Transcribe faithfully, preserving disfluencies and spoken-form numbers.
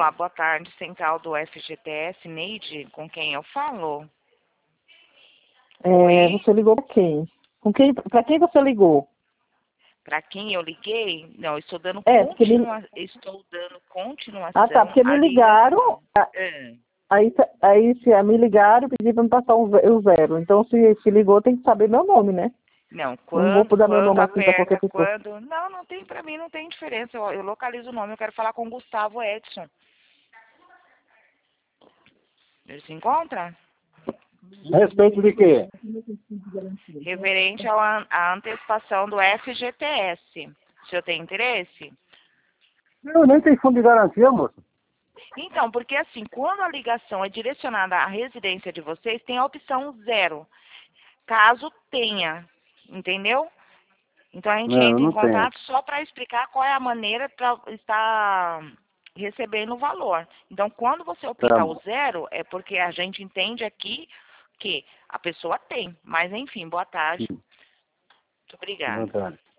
Olá, boa tarde, central do F G T S, Neide, com quem eu falo? É, você ligou para quem? Com quem? Para quem você ligou? Para quem eu liguei? Não, estou dando, É, continua... me... estou dando continuação Ah, tá, porque à me ligaram, ligação. Ah. aí, aí se me ligaram, pedi para me passar o zero. Então, se, se ligou, tem que saber meu nome, né? Não, Não vou quando, dar meu quando nome assim para qualquer aperta, pessoa. quando... Não, não tem, para mim não tem diferença, eu, eu localizo o nome, eu quero falar com o Gustavo Edson. Ele se encontra? A respeito de quê? Referente ao an- à antecipação do F G T S. O senhor tem interesse? Eu nem tenho fundo de garantia, moço. Então, porque assim, quando a ligação é direcionada à residência de vocês, tem a opção zero. Caso tenha, entendeu? Então a gente Não, eu entra em não tenho. contato só para explicar qual é a maneira para estar recebendo o valor. Então, quando você opta Tá o bom. zero, é porque a gente entende aqui que a pessoa tem. Mas, enfim, boa tarde. Muito Boa obrigada. tarde.